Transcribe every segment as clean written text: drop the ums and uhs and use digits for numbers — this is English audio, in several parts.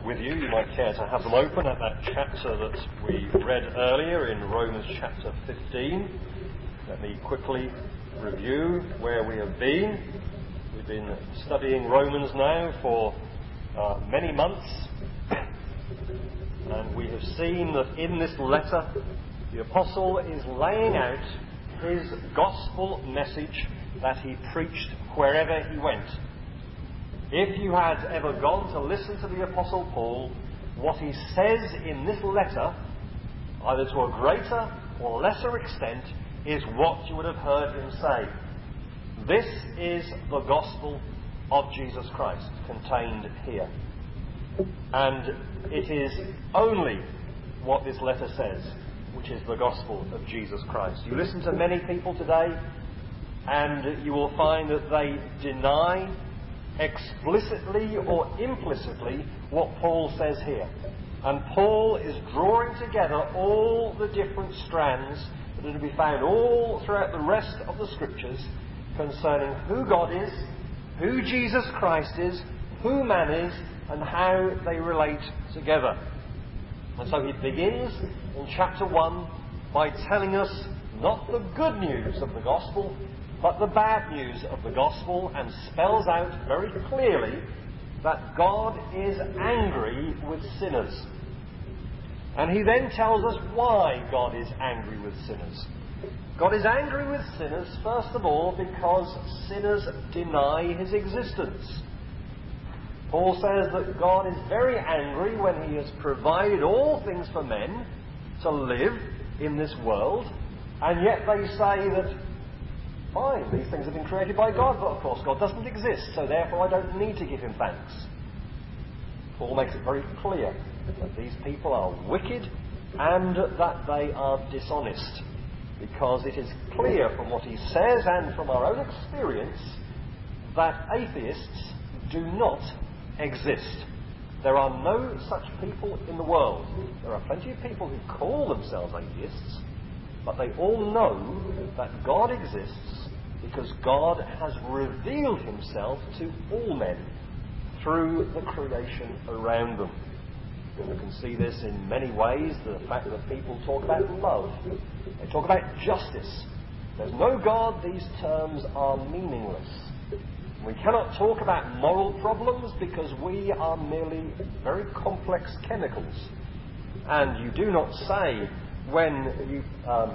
with you, you might care to have them open at that chapter that we read earlier in Romans chapter 15. Let me quickly review where we have been. We've been studying Romans now for many months, and we have seen that in this letter the Apostle is laying out his gospel message that he preached wherever he went. If you had ever gone to listen to the Apostle Paul, what he says in this letter, either to a greater or lesser extent, is what you would have heard him say. This is the gospel of Jesus Christ contained here. And it is only what this letter says, which is the gospel of Jesus Christ. You listen to many people today, and you will find that they deny explicitly or implicitly what Paul says here. And Paul is drawing together all the different strands that are to be found all throughout the rest of the Scriptures concerning who God is, who Jesus Christ is, who man is, and how they relate together. And so he begins in chapter 1 by telling us not the good news of the gospel, but the bad news of the gospel, and spells out very clearly that God is angry with sinners. And he then tells us why God is angry with sinners. God is angry with sinners, first of all, because sinners deny his existence. Paul says that God is very angry when he has provided all things for men to live in this world, and yet they say that, fine, these things have been created by God, but of course God doesn't exist, so therefore I don't need to give him thanks. Paul makes it very clear that these people are wicked and that they are dishonest, because it is clear from what he says and from our own experience that atheists do not exist. There are no such people in the world. There are plenty of people who call themselves atheists, but they all know that God exists because God has revealed himself to all men through the creation around them. And you can see this in many ways, the fact that people talk about love. They talk about justice. There's no God, these terms are meaningless. We cannot talk about moral problems because we are merely very complex chemicals. And you do not say, when you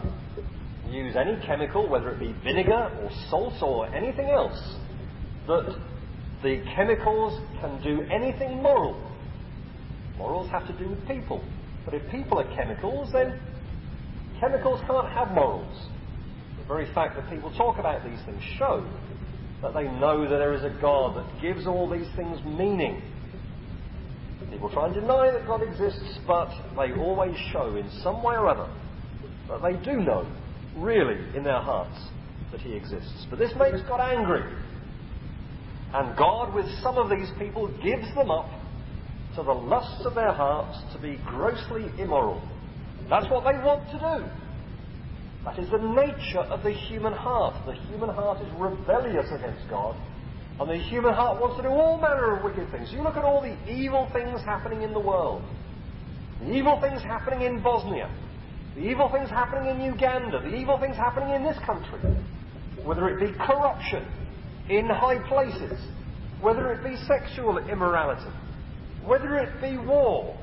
use any chemical, whether it be vinegar or salt or anything else, that the chemicals can do anything moral. Morals have to do with people. But if people are chemicals, then chemicals can't have morals. The very fact that people talk about these things show that they know that there is a God that gives all these things meaning. People try and deny that God exists, but they always show in some way or other that they do know, really, in their hearts, that he exists. But this makes God angry. And God, with some of these people, gives them up to the lusts of their hearts to be grossly immoral. That's what they want to do. That is the nature of the human heart. The human heart is rebellious against God, and the human heart wants to do all manner of wicked things. You look at all the evil things happening in the world. The evil things happening in Bosnia. The evil things happening in Uganda. The evil things happening in this country. Whether it be corruption in high places. Whether it be sexual immorality. Whether it be war.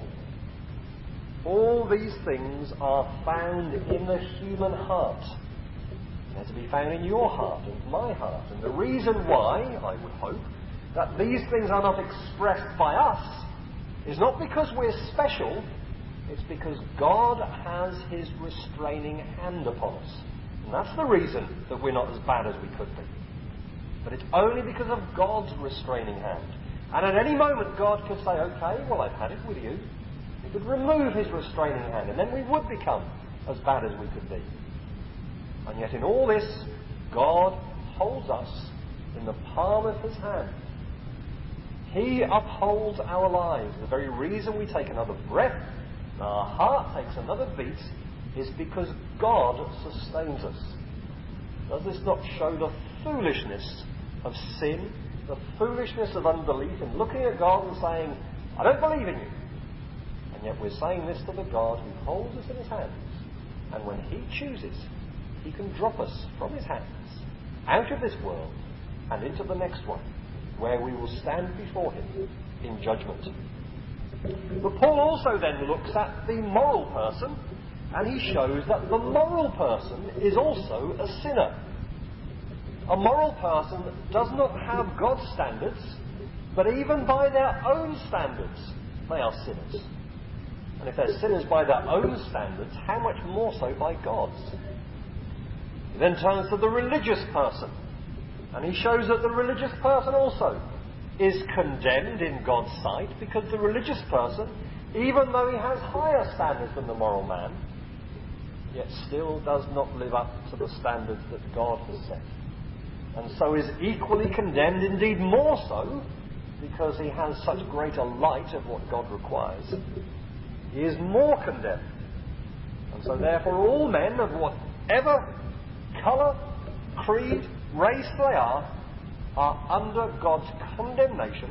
All these things are found in the human heart. They're to be found in your heart and my heart. And the reason why, I would hope, that these things are not expressed by us is not because we're special, it's because God has his restraining hand upon us. And that's the reason that we're not as bad as we could be. But it's only because of God's restraining hand. And at any moment God could say, okay, well, I've had it with you. He could remove his restraining hand, and then we would become as bad as we could be. And yet in all this, God holds us in the palm of his hand. He upholds our lives. The very reason we take another breath, and our heart takes another beat, is because God sustains us. Does this not show the foolishness of sin, the foolishness of unbelief in looking at God and saying, I don't believe in you. And yet we're saying this to the God who holds us in his hands. And when he chooses, he can drop us from his hands, out of this world, and into the next one, where we will stand before him in judgment. But Paul also then looks at the moral person, and he shows that the moral person is also a sinner. A moral person does not have God's standards, but even by their own standards, they are sinners. And if they're sinners by their own standards, how much more so by God's? He then turns to the religious person, and he shows that the religious person also is condemned in God's sight, because the religious person, even though he has higher standards than the moral man, yet still does not live up to the standards that God has set. And so is equally condemned, indeed more so, because he has such greater light of what God requires. He is more condemned. And so therefore all men of whatever colour, creed, race they are under God's condemnation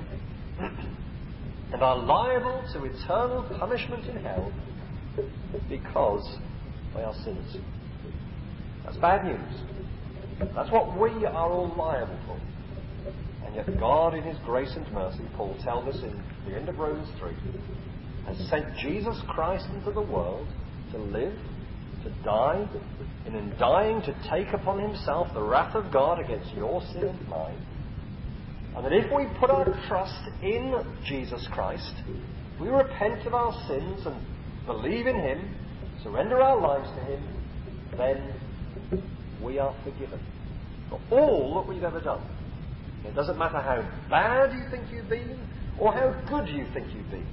and are liable to eternal punishment in hell because they are sinners. That's bad news. That's what we are all liable for. And yet God, in his grace and mercy, Paul tells us in the end of Romans 3, has sent Jesus Christ into the world to live, to die, and in dying to take upon himself the wrath of God against your sin and mine. And that if we put our trust in Jesus Christ, if we repent of our sins and believe in him, surrender our lives to him, then we are forgiven for all that we've ever done. It doesn't matter how bad you think you've been or how good you think you've been.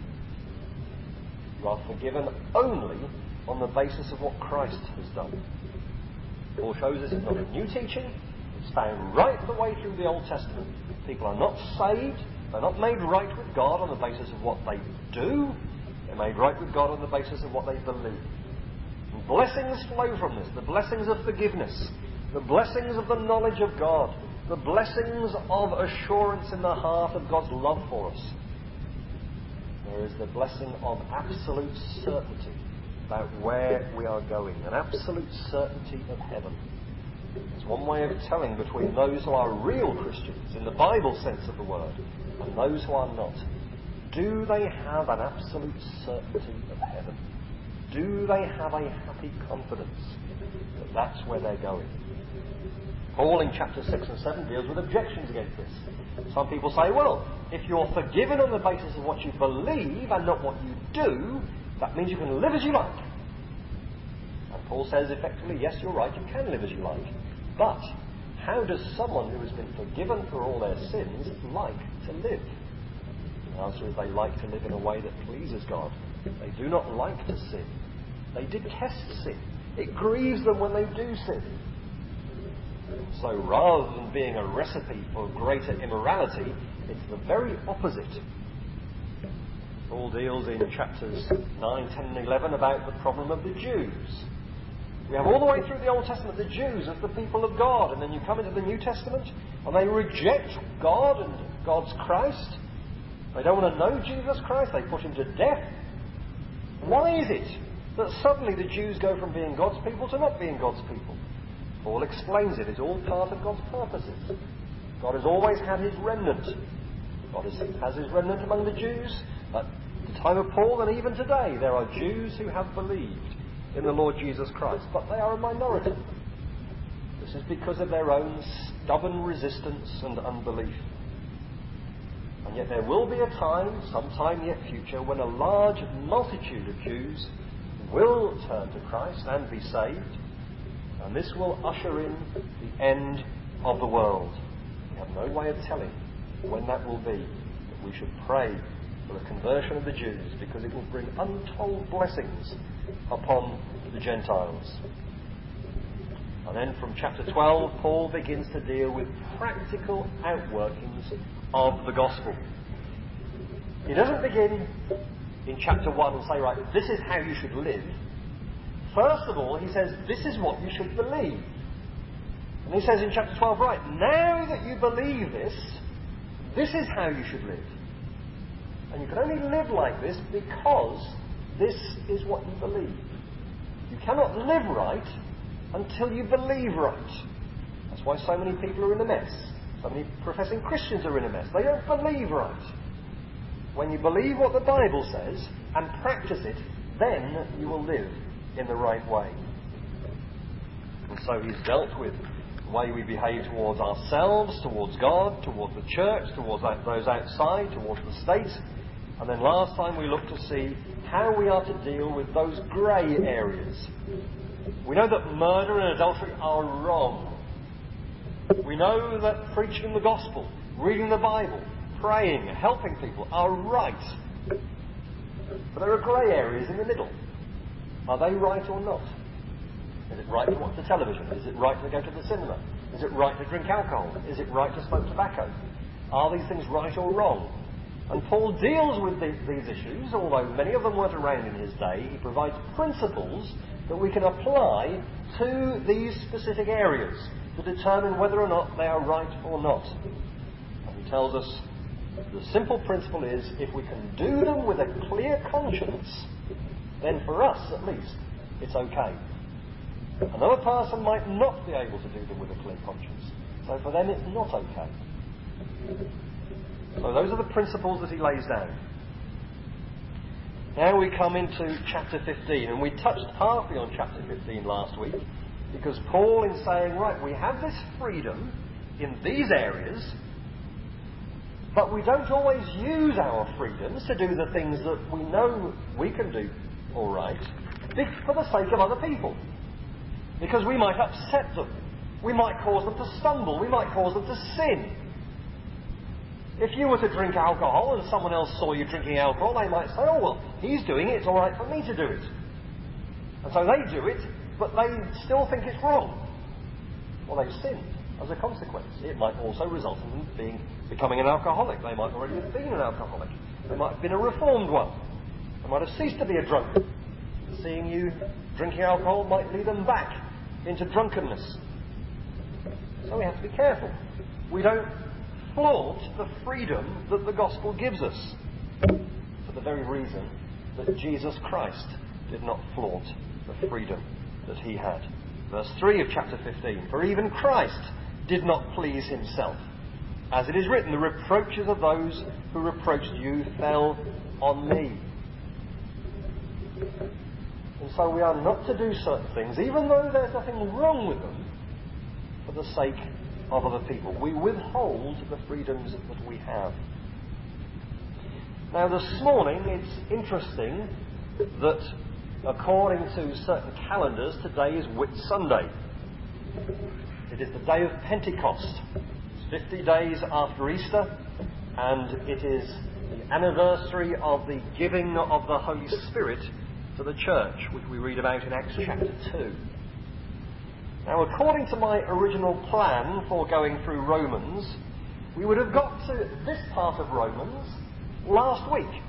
You are forgiven only on the basis of what Christ has done. Paul shows this is not a new teaching. It's found right the way through the Old Testament. People are not saved. They're not made right with God on the basis of what they do. They're made right with God on the basis of what they believe. And blessings flow from this. The blessings of forgiveness. The blessings of the knowledge of God. The blessings of assurance in the heart of God's love for us. There is the blessing of absolute certainty about where we are going. An absolute certainty of heaven. It's one way of telling between those who are real Christians, in the Bible sense of the word, and those who are not. Do they have an absolute certainty of heaven? Do they have a happy confidence that that's where they're going? Paul in chapter 6 and 7 deals with objections against this. Some people say, well, if you're forgiven on the basis of what you believe and not what you do, that means you can live as you like. And Paul says effectively, yes, you're right, you can live as you like. But how does someone who has been forgiven for all their sins like to live? The answer is they like to live in a way that pleases God. They do not like to sin. They detest sin. It grieves them when they do sin. So rather than being a recipe for greater immorality, it's the very opposite. Paul deals in chapters 9, 10 and 11 about the problem of the Jews. We have all the way through the Old Testament the Jews as the people of God, and then you come into the New Testament and they reject God and God's Christ. They don't want to know Jesus Christ. They put him to death. Why is it that suddenly the Jews go from being God's people to not being God's people? Paul explains it. It's all part of God's purposes. God has always had his remnant. God has his remnant among the Jews. At the time of Paul and even today, there are Jews who have believed in the Lord Jesus Christ, but they are a minority. This is because of their own stubborn resistance and unbelief. And yet there will be a time, sometime yet future, when a large multitude of Jews will turn to Christ and be saved, and this will usher in the end of the world. We have no way of telling when that will be, but we should pray for the conversion of the Jews, because it will bring untold blessings upon the Gentiles. And then from chapter 12, Paul begins to deal with practical outworkings of the gospel. He doesn't begin in chapter 1 and say, right, this is how you should live. First of all, he says, this is what you should believe. And he says in chapter 12, right, now that you believe this, this is how you should live. And you can only live like this because this is what you believe. You cannot live right until you believe right. That's why so many people are in a mess. So many professing Christians are in a mess. They don't believe right. When you believe what the Bible says and practice it, then you will live in the right way. And so he's dealt with the way we behave towards ourselves, towards God, towards the church, towards those outside, towards the state. And then last time we looked to see how we are to deal with those grey areas. We know that murder and adultery are wrong. We know that preaching the gospel, reading the Bible, praying, helping people are right. But there are grey areas in the middle. Are they right or not? Is it right to watch the television? Is it right to go to the cinema? Is it right to drink alcohol? Is it right to smoke tobacco? Are these things right or wrong? And Paul deals with these issues, although many of them weren't around in his day. He provides principles that we can apply to these specific areas to determine whether or not they are right or not. And he tells us the simple principle is, if we can do them with a clear conscience, then for us at least, it's okay. Another person might not be able to do them with a clear conscience. So for them it's not okay. So those are the principles that he lays down. Now we come into chapter 15, and we touched partly on chapter 15 last week, because Paul is saying, right, we have this freedom in these areas, but we don't always use our freedoms to do the things that we know we can do all right for the sake of other people. Because we might upset them. We might cause them to stumble. We might cause them to sin. If you were to drink alcohol and someone else saw you drinking alcohol, they might say, oh, well, he's doing it, it's all right for me to do it. And so they do it, but they still think it's wrong. Well, they've sinned as a consequence. It might also result in them becoming an alcoholic. They might already have been an alcoholic. They might have been a reformed one. They might have ceased to be a drunkard. Seeing you drinking alcohol might lead them back into drunkenness. So we have to be careful. We don't flaunt the freedom that the gospel gives us, for the very reason that Jesus Christ did not flaunt the freedom that he had. Verse 3 of chapter 15, for even Christ did not please himself. As it is written, the reproaches of those who reproached you fell on me. And so we are not to do certain things, even though there's nothing wrong with them, for the sake of other people. We withhold the freedoms that we have. Now this morning, it's interesting that according to certain calendars, today is Whit Sunday. It is the day of Pentecost. It's 50 days after Easter, and it is the anniversary of the giving of the Holy Spirit to the church, which we read about in Acts chapter 2. Now, according to my original plan for going through Romans, we would have got to this part of Romans last week.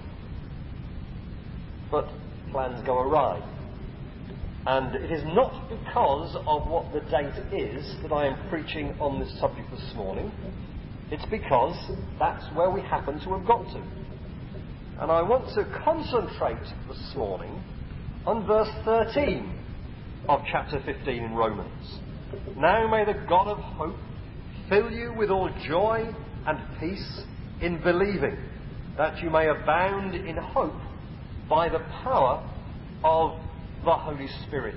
But plans go awry. And it is not because of what the date is that I am preaching on this subject this morning. It's because that's where we happen to have got to. And I want to concentrate this morning on verse 13 of chapter 15 in Romans. Now may the God of hope fill you with all joy and peace in believing, that you may abound in hope by the power of the Holy Spirit.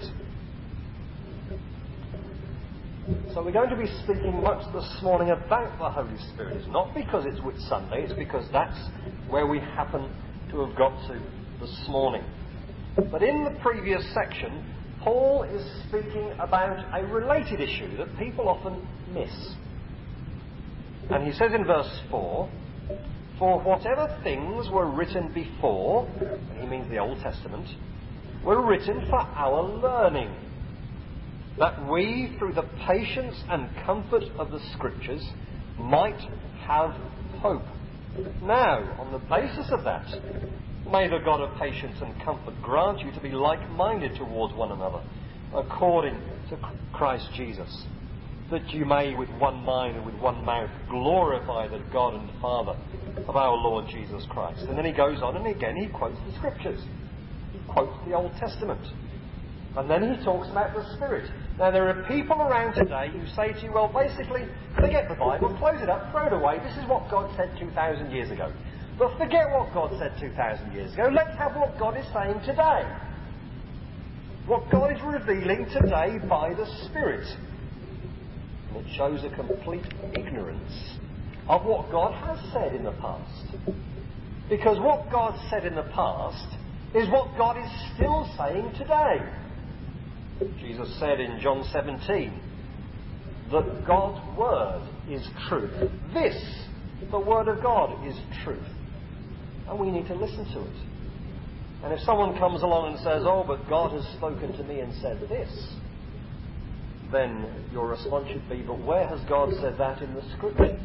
So we're going to be speaking much this morning about the Holy Spirit. It's not because it's Whit Sunday, it's because that's where we happen to have got to this morning. But in the previous section, Paul is speaking about a related issue that people often miss. And he says in verse 4, for whatever things were written before, and he means the Old Testament, were written for our learning, that we, through the patience and comfort of the Scriptures, might have hope. Now, on the basis of that, may the God of patience and comfort grant you to be like-minded towards one another, according to Christ Jesus, that you may with one mind and with one mouth glorify the God and Father of our Lord Jesus Christ. And then he goes on and again he quotes the Scriptures. He quotes the Old Testament. And then he talks about the Spirit. Now there are people around today who say to you, well, basically, forget the Bible, close it up, throw it away. This is what God said 2,000 years ago. But forget what God said 2,000 years ago. Let's have what God is saying today. What God is revealing today by the Spirit. And it shows a complete ignorance of what God has said in the past. Because what God said in the past is what God is still saying today. Jesus said in John 17 that God's Word is truth. This, the Word of God, is truth. And we need to listen to it. And if someone comes along and says, oh, but God has spoken to me and said this, then your response should be, but where has God said that in the Scriptures?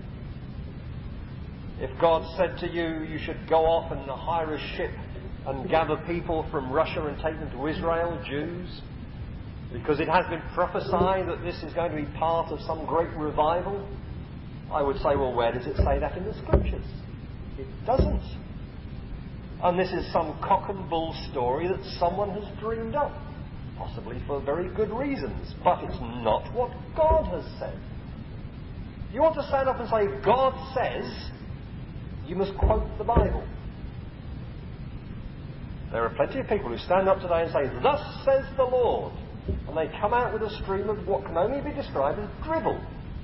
If God said to you, you should go off and hire a ship and gather people from Russia and take them to Israel, Jews, because it has been prophesied that this is going to be part of some great revival, I would say, well, where does it say that in the Scriptures? It doesn't. And this is some cock and bull story that someone has dreamed up, possibly for very good reasons, but it's not what God has said. If you want to stand up and say, God says, you must quote the Bible. There are plenty of people who stand up today and say, thus says the Lord, and they come out with a stream of what can only be described as drivel.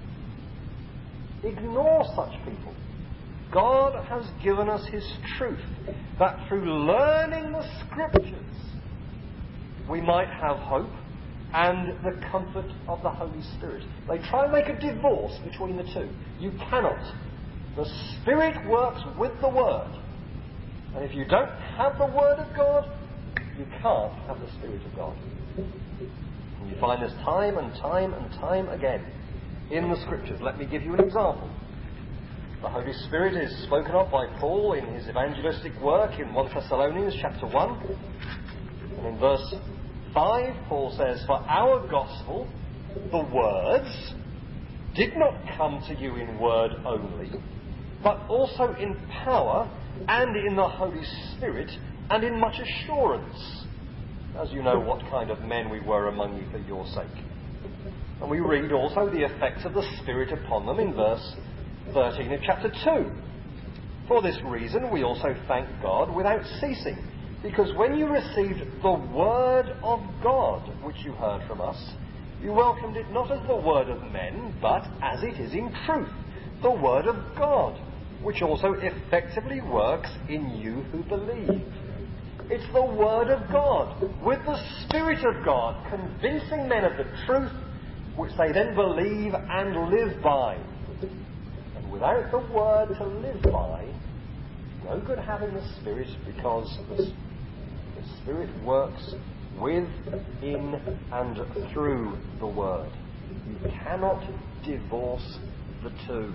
Ignore such people. God has given us His truth, that through learning the Scriptures we might have hope and the comfort of the Holy Spirit. They try and make a divorce between the two. You cannot. The Spirit works with the Word. And if you don't have the Word of God, you can't have the Spirit of God. And you find this time and time and time again in the Scriptures. Let me give you an example. The Holy Spirit is spoken of by Paul in his evangelistic work in 1 Thessalonians chapter 1. And in verse 5, Paul says, for our gospel, the words, did not come to you in word only, but also in power and in the Holy Spirit and in much assurance, as you know what kind of men we were among you for your sake. And we read also the effects of the Spirit upon them in verse 13 of chapter 2. For this reason we also thank God without ceasing, because when you received the word of God which you heard from us, you welcomed it not as the word of men, but as it is in truth, the word of God, which also effectively works in you who believe. It's the word of God, with the Spirit of God, convincing men of the truth, which they then believe and live by. Without the Word to live by, no good having the Spirit, because the Spirit works with, in, and through the Word. You cannot divorce the two.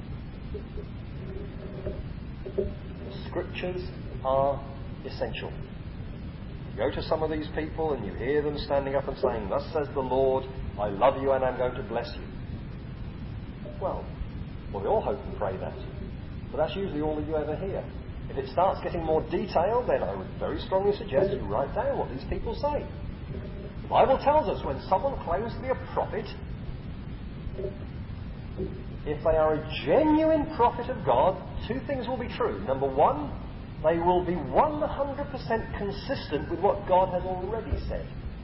The Scriptures are essential. You go to some of these people and you hear them standing up and saying, thus says the Lord, I love you and I'm going to bless you. Well, we all hope and pray that. But that's usually all that you ever hear. If it starts getting more detailed, then I would very strongly suggest you write down what these people say. The Bible tells us when someone claims to be a prophet, if they are a genuine prophet of God, two things will be true. Number one, they will be 100% consistent with what God has already said.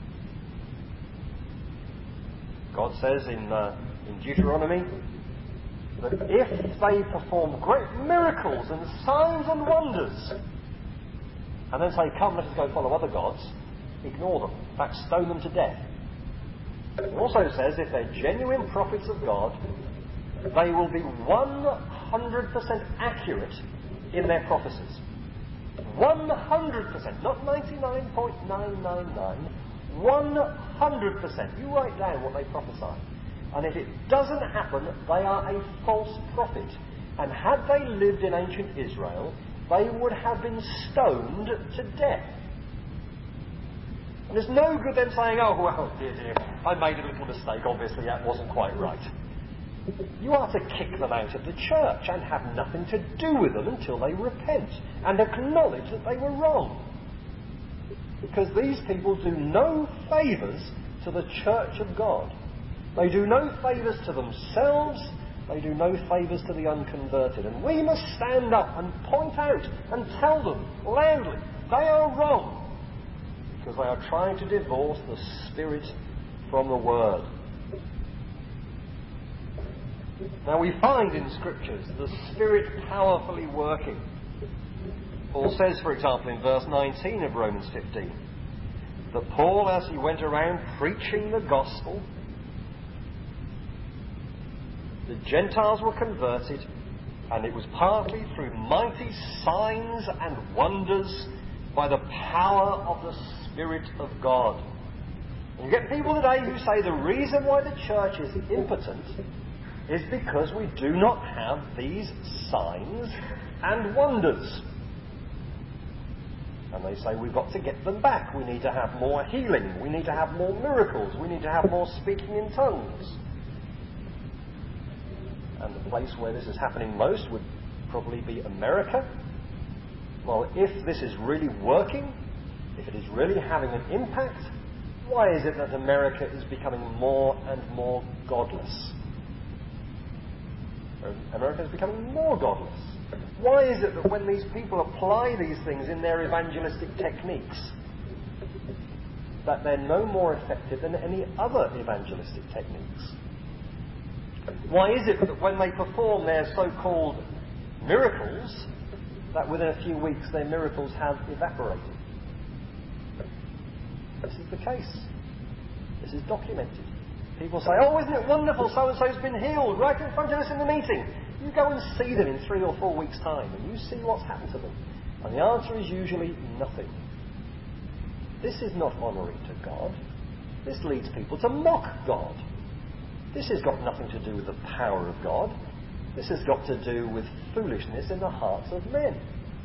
God says in Deuteronomy that if they perform great miracles and signs and wonders, and then say, come, let us go follow other gods, ignore them. In fact, stone them to death. It also says if they're genuine prophets of God, they will be 100% accurate in their prophecies. 100%, not 99.999, 100%. You write down what they prophesy. And if it doesn't happen, they are a false prophet. And had they lived in ancient Israel, they would have been stoned to death. And there's no good them saying, oh, well, dear, I made a little mistake. Obviously, that wasn't quite right. You are to kick them out of the church and have nothing to do with them until they repent and acknowledge that they were wrong. Because these people do no favours to the church of God. They do no favours to themselves. They do no favours to the unconverted. And we must stand up and point out and tell them loudly they are wrong, because they are trying to divorce the Spirit from the Word. Now we find in Scriptures the Spirit powerfully working. Paul says, for example, in verse 19 of Romans 15, that Paul, as he went around preaching the gospel, the Gentiles were converted, and it was partly through mighty signs and wonders by the power of the Spirit of God. And you get people today who say the reason why the church is impotent is because we do not have these signs and wonders. And they say we've got to get them back. We need to have more healing. We need to have more miracles. We need to have more speaking in tongues. And the place where this is happening most would probably be America. Well, if this is really working, if it is really having an impact, why is it that America is becoming more and more godless? America is becoming more godless. Why is it that when these people apply these things in their evangelistic techniques, that they're no more effective than any other evangelistic techniques? Why is it that when they perform their so-called miracles, that within a few weeks their miracles have evaporated? This is the case. This is documented. People say, oh, isn't it wonderful, so-and-so's been healed right in front of us in the meeting. You go and see them in 3 or 4 weeks' time and you see what's happened to them. And the answer is usually nothing. This is not honouring to God. This leads people to mock God. This has got nothing to do with the power of God. This has got to do with foolishness in the hearts of men.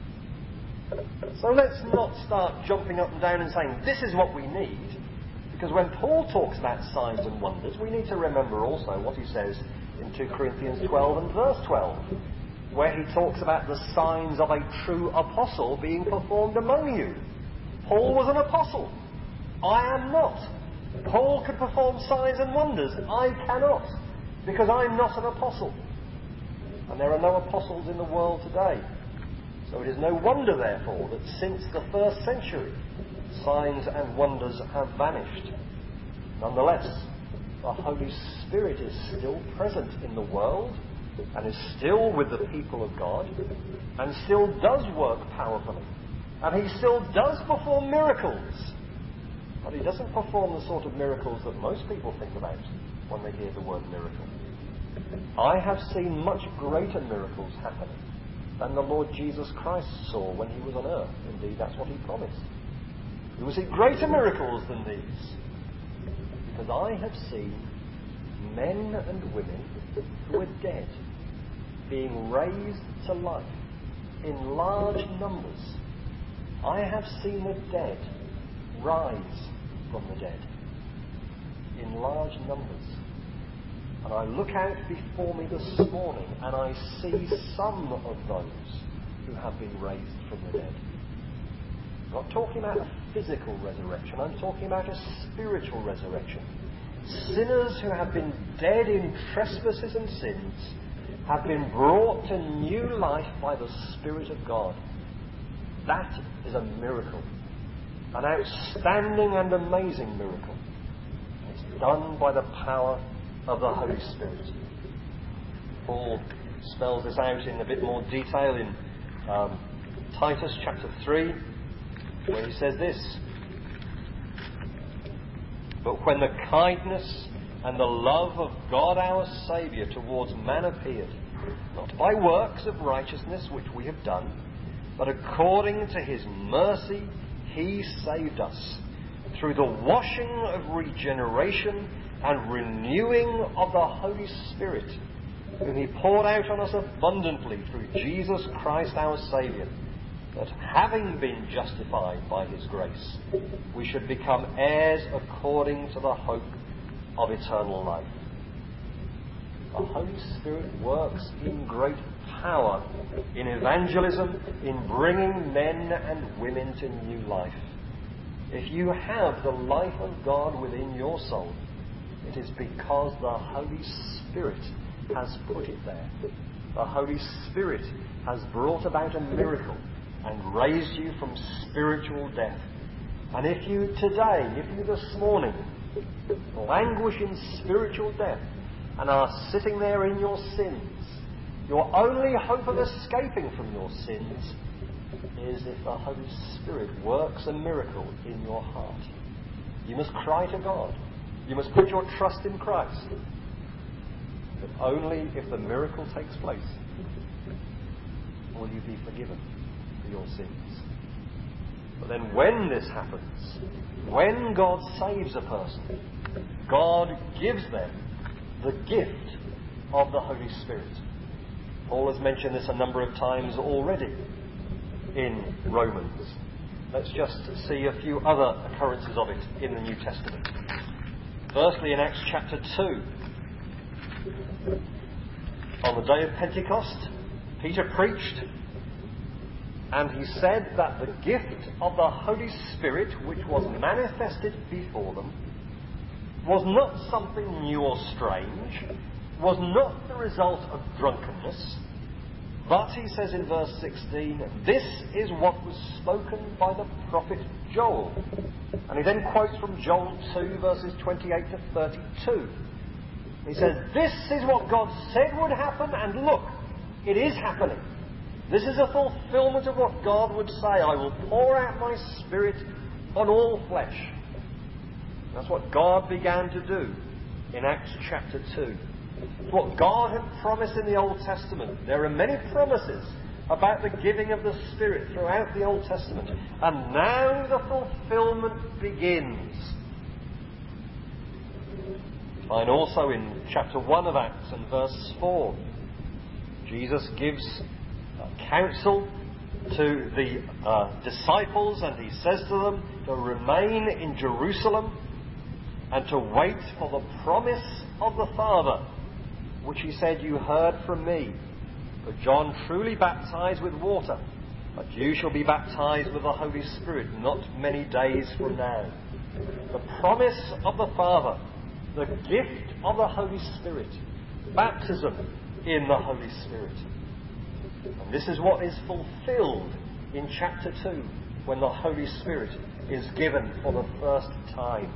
So let's not start jumping up and down and saying, this is what we need. Because when Paul talks about signs and wonders, we need to remember also what he says in 2 Corinthians 12 and verse 12, where he talks about the signs of a true apostle being performed among you. Paul was an apostle. I am not. Paul could perform signs and wonders. I cannot, because I'm not an apostle. And there are no apostles in the world today. So it is no wonder, therefore, that since the first century, signs and wonders have vanished. Nonetheless, the Holy Spirit is still present in the world and is still with the people of God and still does work powerfully. And he still does perform miracles. But he doesn't perform the sort of miracles that most people think about when they hear the word miracle. I have seen much greater miracles happen than the Lord Jesus Christ saw when he was on earth. Indeed, that's what he promised. You will see greater miracles than these. Because I have seen men and women who are dead being raised to life in large numbers. I have seen the dead rise from the dead in large numbers. And I look out before me this morning and I see some of those who have been raised from the dead. I'm not talking about a physical resurrection, I'm talking about a spiritual resurrection. Sinners who have been dead in trespasses and sins have been brought to new life by the Spirit of God. That is a miracle. An outstanding and amazing miracle. It's done by the power of the Holy Spirit. Paul spells this out in a bit more detail in Titus chapter 3, where he says this: But when the kindness and the love of God our Saviour towards man appeared, not by works of righteousness which we have done, but according to his mercy he saved us, through the washing of regeneration and renewing of the Holy Spirit, whom he poured out on us abundantly through Jesus Christ our Saviour, that having been justified by his grace, we should become heirs according to the hope of eternal life. The Holy Spirit works in great power in evangelism, in bringing men and women to new life. If you have the life of God within your soul, it is because the Holy Spirit has put it there. The Holy Spirit has brought about a miracle and raised you from spiritual death. And if you this morning languish in spiritual death and are sitting there in your sins, your only hope of escaping from your sins is if the Holy Spirit works a miracle in your heart. You must cry to God. You must put your trust in Christ. But only if the miracle takes place will you be forgiven for your sins. But then when this happens, when God saves a person, God gives them the gift of the Holy Spirit. Paul has mentioned this a number of times already in Romans. Let's just see a few other occurrences of it in the New Testament. Firstly, in Acts chapter 2, on the day of Pentecost, Peter preached, and he said that the gift of the Holy Spirit, which was manifested before them, was not something new or strange, was not the result of drunkenness, but, he says in verse 16, this is what was spoken by the prophet Joel. And he then quotes from Joel 2, verses 28 to 32. He says, this is what God said would happen, and look, it is happening. This is a fulfillment of what God would say. I will pour out my Spirit on all flesh. That's what God began to do in Acts chapter 2. It's what God had promised in the Old Testament. There are many promises about the giving of the Spirit throughout the Old Testament. And now the fulfillment begins. We find also in chapter 1 of Acts and verse 4, Jesus gives counsel to the disciples, and he says to them to remain in Jerusalem and to wait for the promise of the Father, which he said, you heard from me. For John truly baptized with water, but you shall be baptized with the Holy Spirit not many days from now. The promise of the Father, the gift of the Holy Spirit, baptism in the Holy Spirit. And this is what is fulfilled in chapter 2, when the Holy Spirit is given for the first time.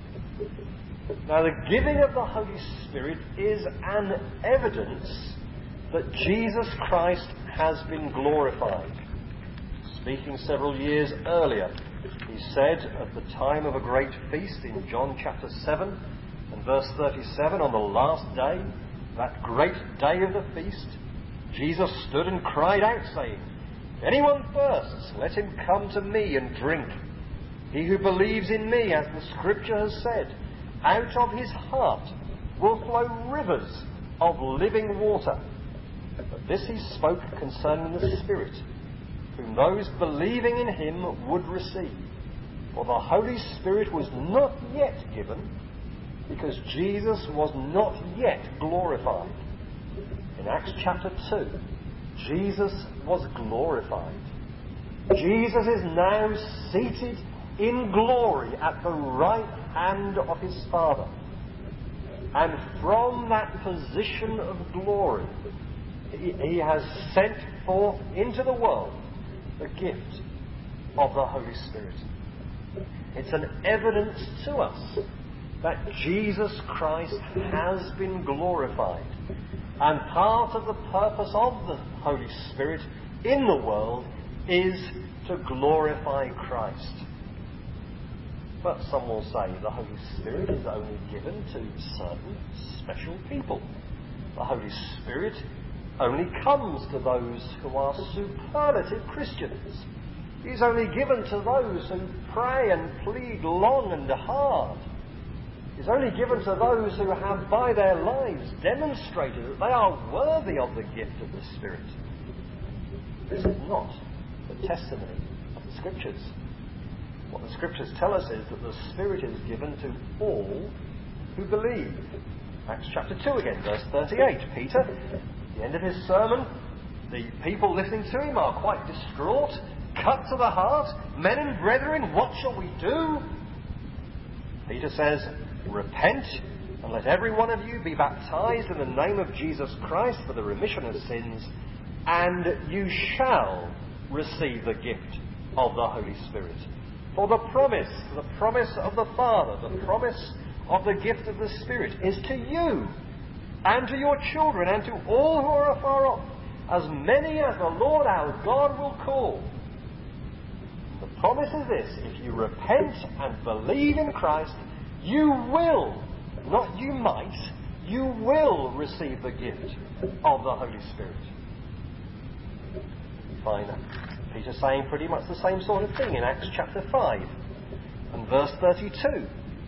Now, the giving of the Holy Spirit is an evidence that Jesus Christ has been glorified. Speaking several years earlier, he said at the time of a great feast in John chapter 7 and verse 37, on the last day, that great day of the feast, Jesus stood and cried out, saying, if anyone thirsts, let him come to me and drink. He who believes in me, as the Scripture has said, out of his heart will flow rivers of living water. But this he spoke concerning the Spirit, whom those believing in him would receive. For the Holy Spirit was not yet given, because Jesus was not yet glorified. In Acts chapter 2, Jesus was glorified. Jesus is now seated in glory at the right hand of his Father. And from that position of glory, he has sent forth into the world the gift of the Holy Spirit. It's an evidence to us that Jesus Christ has been glorified. And part of the purpose of the Holy Spirit in the world is to glorify Christ. But some will say the Holy Spirit is only given to certain special people. The Holy Spirit only comes to those who are superlative Christians. He's only given to those who pray and plead long and hard. He's only given to those who have by their lives demonstrated that they are worthy of the gift of the Spirit. This is not the testimony of the Scriptures. What the Scriptures tell us is that the Spirit is given to all who believe. Acts chapter 2 again, verse 38. Peter, at the end of his sermon, the people listening to him are quite distraught, cut to the heart. Men and brethren, what shall we do? Peter says, repent and let every one of you be baptized in the name of Jesus Christ for the remission of sins, and you shall receive the gift of the Holy Spirit. For the promise of the Father, the promise of the gift of the Spirit is to you and to your children and to all who are afar off, as many as the Lord our God will call. The promise is this: if you repent and believe in Christ, you will, not you might, you will receive the gift of the Holy Spirit. You find Peter saying pretty much the same sort of thing in Acts chapter 5 and verse 32.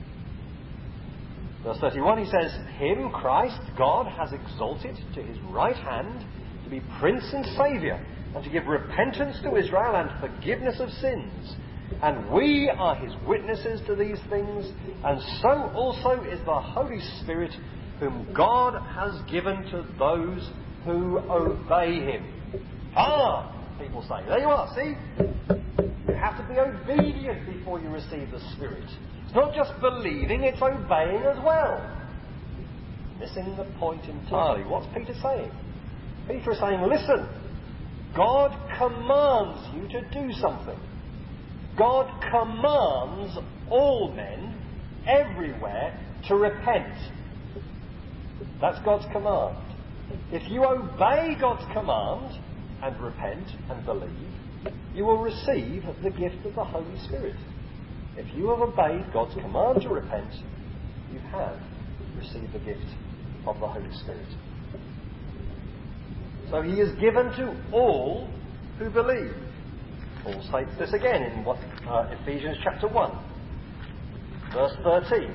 Verse 31 he says, him, Christ, God has exalted to his right hand to be Prince and Saviour, and to give repentance to Israel and forgiveness of sins. And we are his witnesses to these things, and so also is the Holy Spirit, whom God has given to those who obey him. People say. There you are, see? You have to be obedient before you receive the Spirit. It's not just believing, it's obeying as well. Missing the point entirely. What's Peter saying? Peter is saying, listen, God commands you to do something. God commands all men, everywhere, to repent. That's God's command. If you obey God's command and repent and believe, you will receive the gift of the Holy Spirit. If you have obeyed God's command to repent, you have received the gift of the Holy Spirit. So he is given to all who believe. Paul states this again in Ephesians chapter 1, verse 13,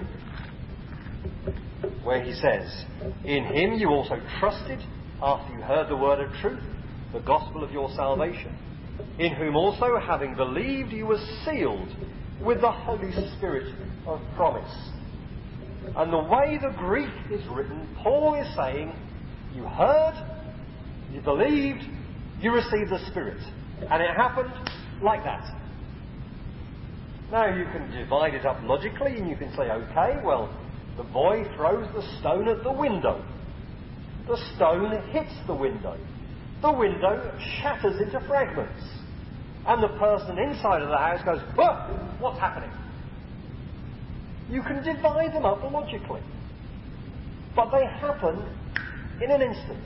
where he says, in him you also trusted after you heard the word of truth, the gospel of your salvation, in whom also, having believed, you were sealed with the Holy Spirit of promise. And the way the Greek is written, Paul is saying, you heard, you believed, you received the Spirit. And it happened like that. Now you can divide it up logically and you can say, okay, well, the boy throws the stone at the window. The stone hits the window. The window shatters into fragments. And the person inside of the house goes, whoa, what's happening? You can divide them up logically. But they happen in an instant.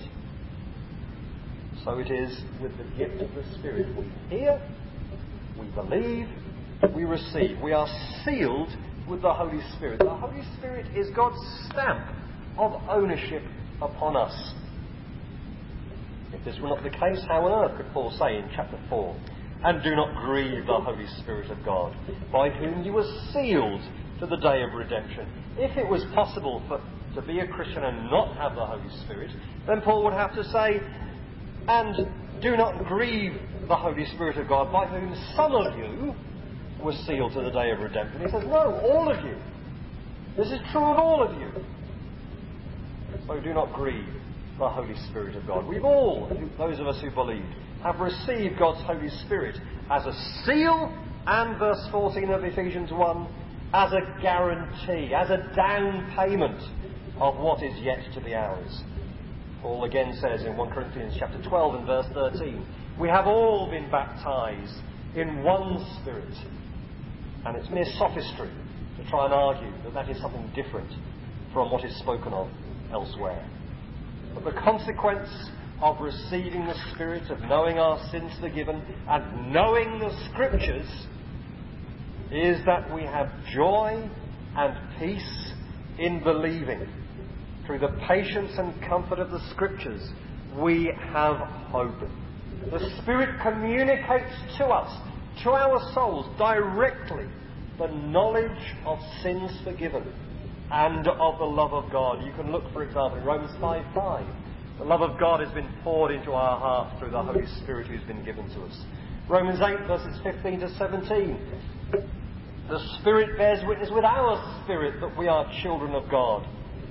So it is with the gift of the Spirit. We hear, we believe, we receive. We are sealed with the Holy Spirit. The Holy Spirit is God's stamp of ownership upon us. If this were not the case, how on earth could Paul say in chapter 4, and do not grieve the Holy Spirit of God, by whom you were sealed to the day of redemption? If it was possible to be a Christian and not have the Holy Spirit, then Paul would have to say, and do not grieve the Holy Spirit of God, by whom some of you were sealed to the day of redemption. He says, no, all of you. This is true of all of you. So do not grieve the Holy Spirit of God. We've all, those of us who believe, have received God's Holy Spirit as a seal, and verse 14 of Ephesians 1, as a guarantee, as a down payment of what is yet to be ours. Paul again says in 1 Corinthians chapter 12 and verse 13, we have all been baptized in one Spirit. And it's mere sophistry to try and argue that that is something different from what is spoken of elsewhere. But the consequence of receiving the Spirit, of knowing our sins forgiven, and knowing the Scriptures, is that we have joy and peace in believing. Through the patience and comfort of the Scriptures, we have hope. The Spirit communicates to us, to our souls, directly, the knowledge of sins forgiven and of the love of God. You can look, for example, in Romans 5:5. The love of God has been poured into our hearts through the Holy Spirit who's been given to us. Romans 8, verses 15 to 17. The Spirit bears witness with our spirit that we are children of God.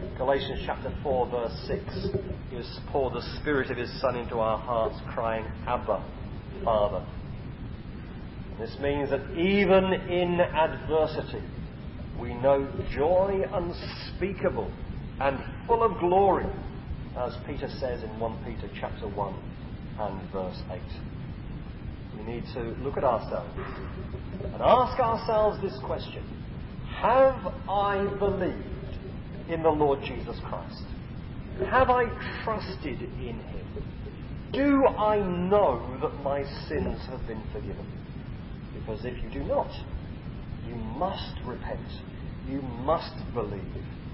Galatians chapter 4, verse 6, He has poured the Spirit of His Son into our hearts, crying, Abba, Father. This means that even in adversity, we know joy unspeakable and full of glory, as Peter says in 1 Peter chapter 1 and verse 8. We need to look at ourselves and ask ourselves this question: have I believed in the Lord Jesus Christ? Have I trusted in Him? Do I know that my sins have been forgiven? Because if you do not, you must repent. You must believe.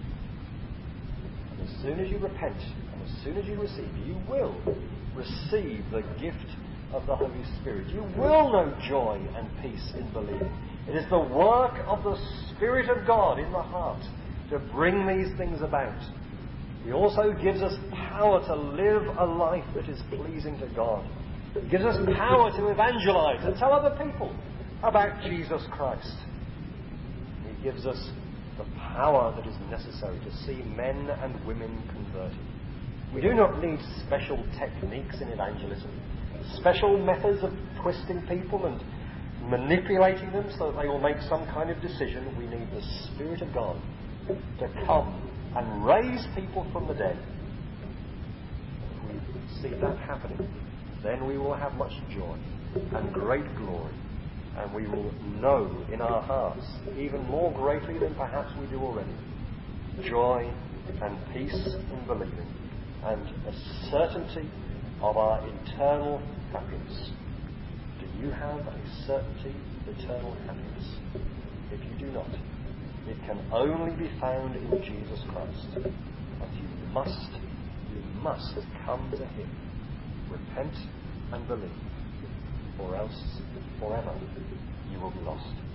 And as soon as you repent, and as soon as you receive, you will receive the gift of the Holy Spirit. You will know joy and peace in believing. It is the work of the Spirit of God in the heart to bring these things about. He also gives us power to live a life that is pleasing to God. He gives us power to evangelize and tell other people about Jesus Christ. He gives us the power that is necessary to see men and women converted. We do not need special techniques in evangelism, special methods of twisting people and manipulating them so that they will make some kind of decision. We need the Spirit of God to come and raise people from the dead. If we see that happening, then we will have much joy and great glory, and we will know in our hearts, even more greatly than perhaps we do already, joy and peace in believing, and a certainty of our eternal happiness. Do you have a certainty of eternal happiness? If you do not, it can only be found in Jesus Christ. But you must come to Him. Repent and believe, or else forever you will be lost.